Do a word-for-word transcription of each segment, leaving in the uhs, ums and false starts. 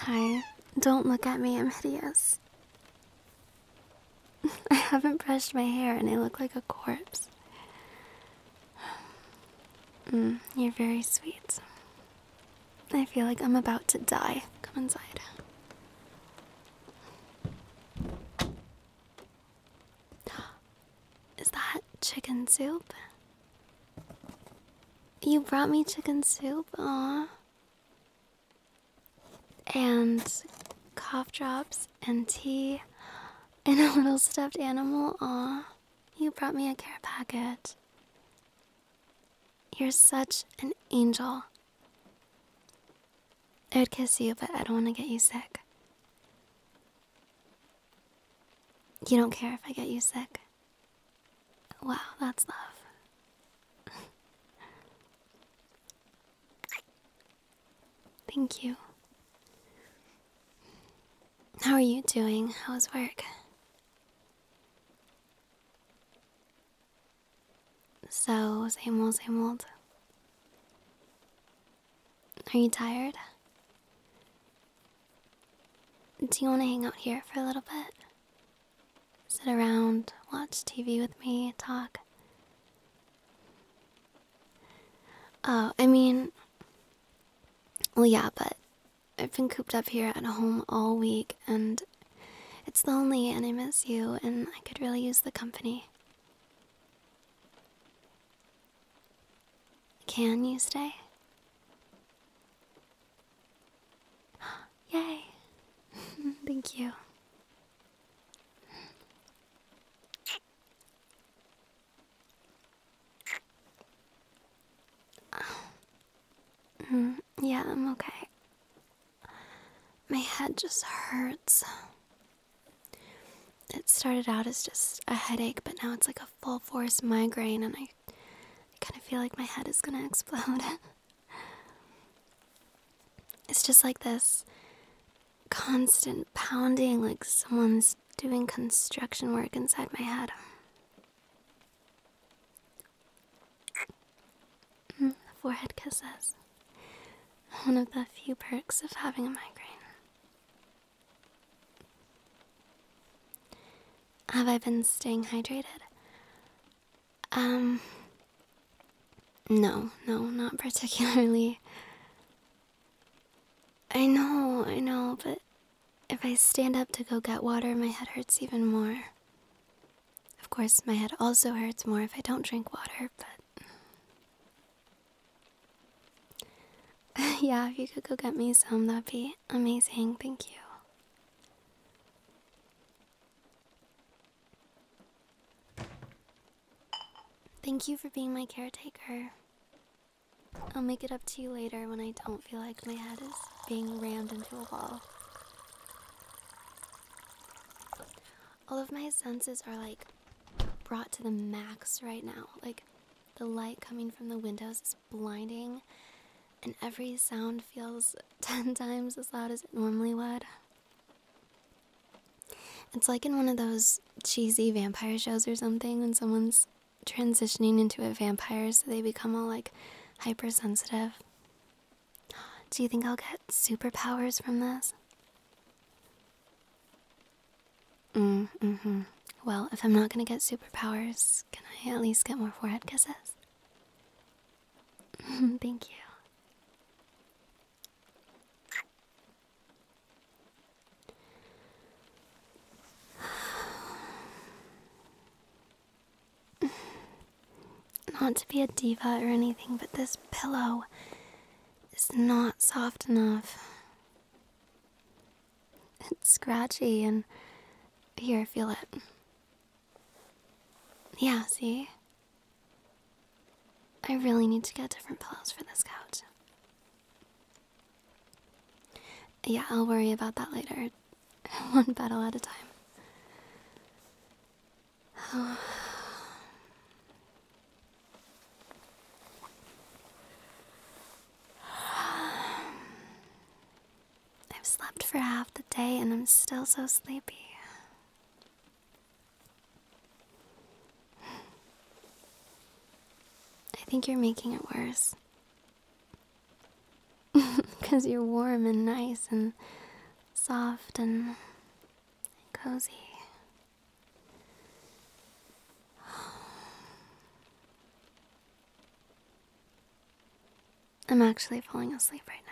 Hi. Don't look at me, I'm hideous. I haven't brushed my hair and I look like a corpse. Mm, you're very sweet. I feel like I'm about to die. Come inside. Is that chicken soup? You brought me chicken soup? Aw. And cough drops and tea and a little stuffed animal. Aw. You brought me a care package. You're such an angel. I would kiss you, but I don't want to get you sick. You don't care if I get you sick? Wow, that's love. Thank you. How are you doing? How's work? So, same old, same old. Are you tired? Do you want to hang out here for a little bit? Sit around, watch T V with me, talk? Oh, I mean, well, yeah, but I've been cooped up here at home all week and it's lonely and I miss you and I could really use the company. Can you stay? Yay! Thank you. Mm, yeah, I'm okay. My head just hurts. It started out as just a headache, but now it's like a full force migraine, and I, I kind of feel like my head is gonna explode. It's just like this constant pounding, like someone's doing construction work inside my head. Mm, forehead kisses. One of the few perks of having a migraine. Have I been staying hydrated? Um, no, no, not particularly. I know, I know, but if I stand up to go get water, my head hurts even more. Of course, my head also hurts more if I don't drink water, but... yeah, if you could go get me some, that'd be amazing. Thank you. Thank you for being my caretaker. I'll make it up to you later when I don't feel like my head is being rammed into a wall. All of my senses are like brought to the max right now. Like the light coming from the windows is blinding and every sound feels ten times as loud as it normally would. It's like in one of those cheesy vampire shows or something when someone's transitioning into a vampire so they become all like hypersensitive. Do you think I'll get superpowers from this? Mm, mm-hmm. Well, if I'm not gonna get superpowers, can I at least get more forehead kisses? Thank you. Not to be a diva or anything, but this pillow is not soft enough. It's scratchy and... here, feel it. Yeah, see? I really need to get different pillows for this couch. Yeah, I'll worry about that later. One battle at a time. I've slept for half the day and I'm still so sleepy. I think you're making it worse. Because you're warm and nice and soft and cozy. I'm actually falling asleep right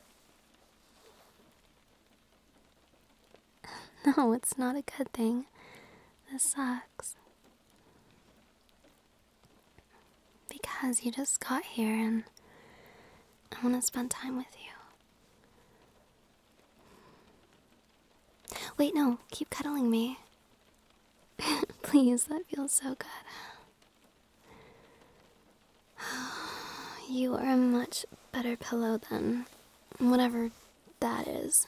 now. No, it's not a good thing. This sucks. Because you just got here and I want to spend time with you. Wait, no, keep cuddling me. Please, that feels so good. You are a much better pillow than whatever that is.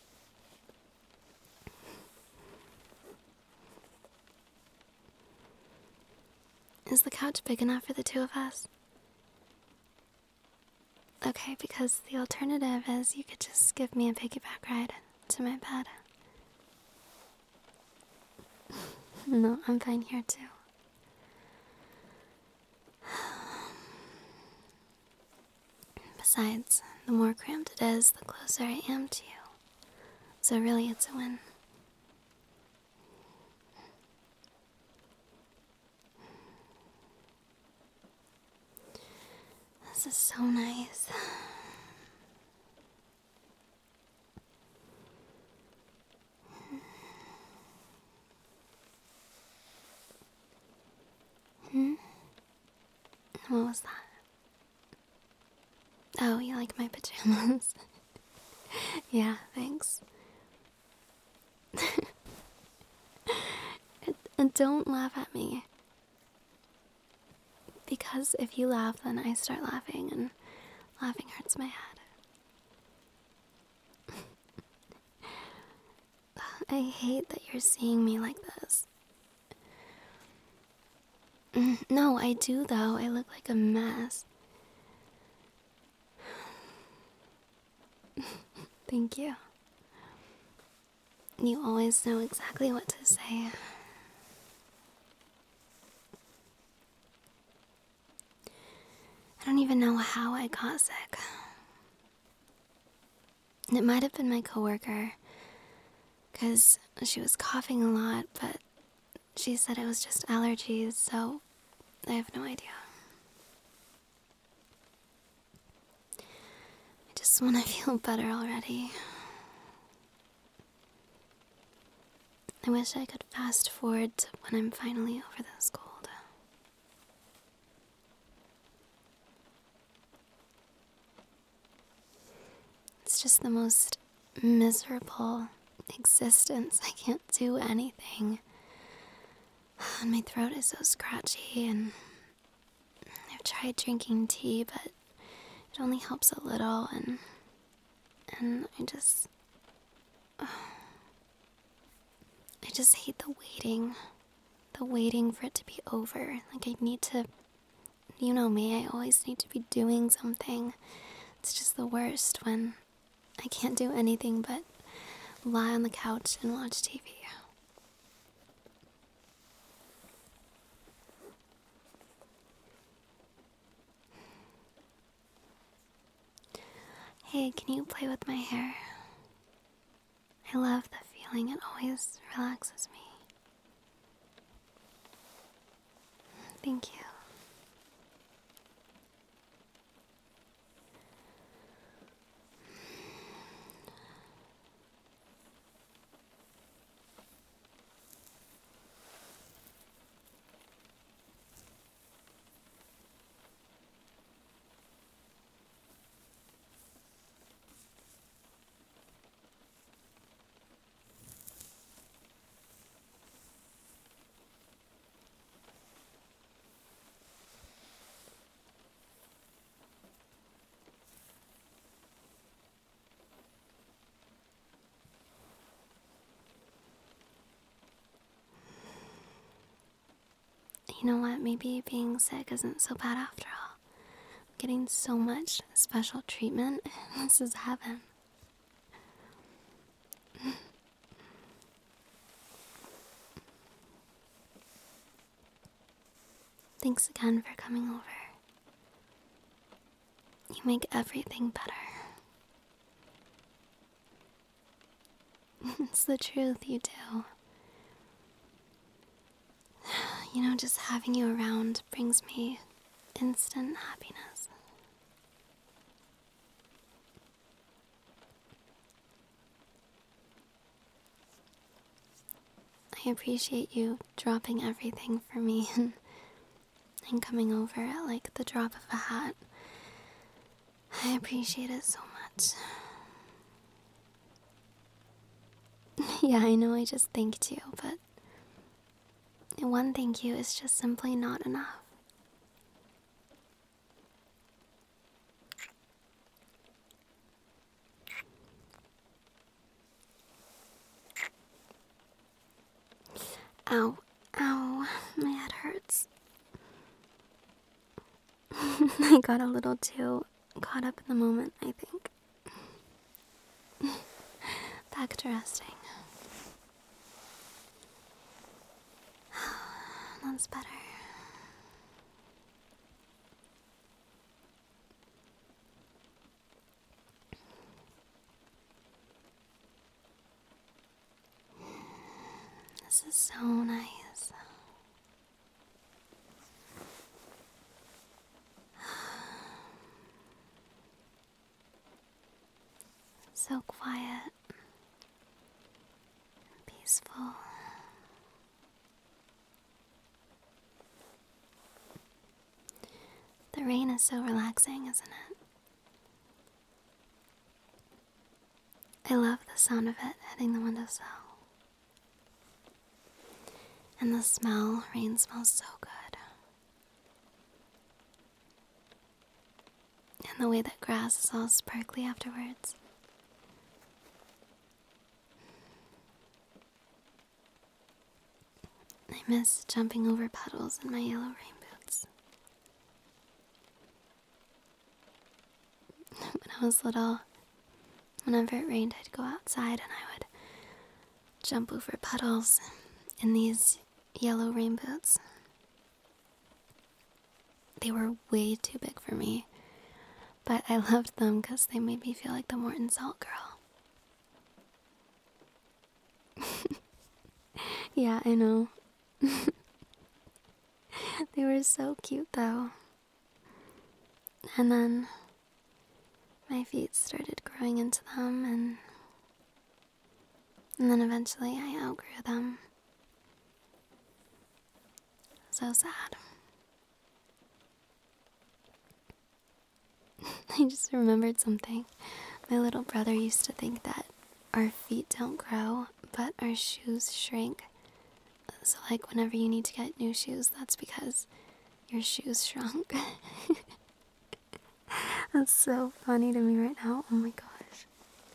Is the couch big enough for the two of us? Okay, because the alternative is you could just give me a piggyback ride to my bed. No, I'm fine here too. Besides, the more cramped it is, the closer I am to you. So really, it's a win. This is so nice. Hmm? What was that? Oh, you like my pajamas? Yeah, thanks. and, and don't laugh at me. Because if you laugh, then I start laughing, and laughing hurts my head. I hate that you're seeing me like this. No, I do though. I look like a mess. Thank you. You always know exactly what to say. I don't even know how I got sick. It might have been my coworker, because she was coughing a lot, but she said it was just allergies, so I have no idea. I just want to feel better already. I wish I could fast forward to when I'm finally over this cold. It's just the most miserable existence. I can't do anything. And my throat is so scratchy, and I've tried drinking tea, but it only helps a little, and and I just I just hate the waiting. The waiting for it to be over. Like I need to, you know me, I always need to be doing something. It's just the worst when I can't do anything but lie on the couch and watch T V. Hey, can you play with my hair? I love the feeling, it always relaxes me. Thank you. You know what? Maybe being sick isn't so bad after all. I'm getting so much special treatment. This is heaven. Thanks again for coming over. You make everything better. It's the truth, you do. You know, just having you around brings me instant happiness. I appreciate you dropping everything for me and, and coming over at like the drop of a hat. I appreciate it so much. Yeah, I know I just thanked you, but one thank you is just simply not enough. Ow, ow, my head hurts. I got a little too caught up in the moment, I think. Back to resting. That's better. This is so nice. So quiet, peaceful. The rain is so relaxing, isn't it? I love the sound of it hitting the windowsill. And the smell, rain smells so good. And the way that grass is all sparkly afterwards. I miss jumping over puddles in my yellow rain boots. When I was little, whenever it rained, I'd go outside and I would jump over puddles in these yellow rain boots. They were way too big for me, but I loved them because they made me feel like the Morton Salt girl. Yeah, I know. They were so cute though. And then my feet started growing into them, and and then eventually I outgrew them. So sad. I just remembered something. My little brother used to think that our feet don't grow, but our shoes shrink. So like whenever you need to get new shoes, that's because your shoes shrunk. That's so funny to me right now. Oh my gosh.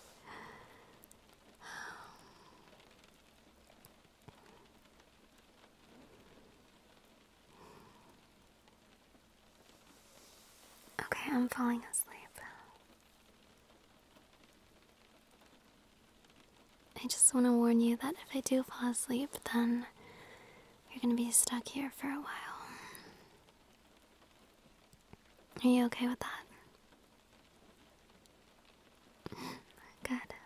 Okay, I'm falling asleep. I just want to warn you that if I do fall asleep, then you're gonna be stuck here for a while. Are you okay with that? Good.